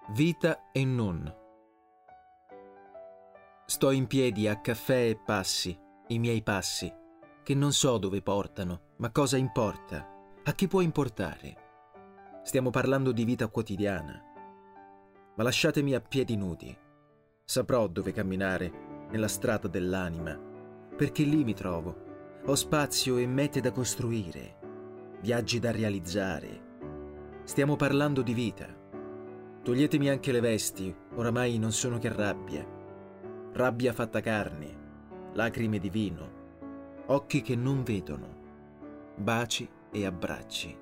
Vita e non. Sto in piedi a caffè e passi, i miei passi, che non so dove portano, ma cosa importa? A chi può importare? Stiamo parlando di vita quotidiana. Ma lasciatemi a piedi nudi. Saprò dove camminare nella strada dell'anima, perché lì mi trovo. Ho spazio e mete da costruire, viaggi da realizzare. Stiamo parlando di vita. Toglietemi anche le vesti, oramai non sono che rabbia. Rabbia fatta carne, lacrime di vino, occhi che non vedono, baci e abbracci.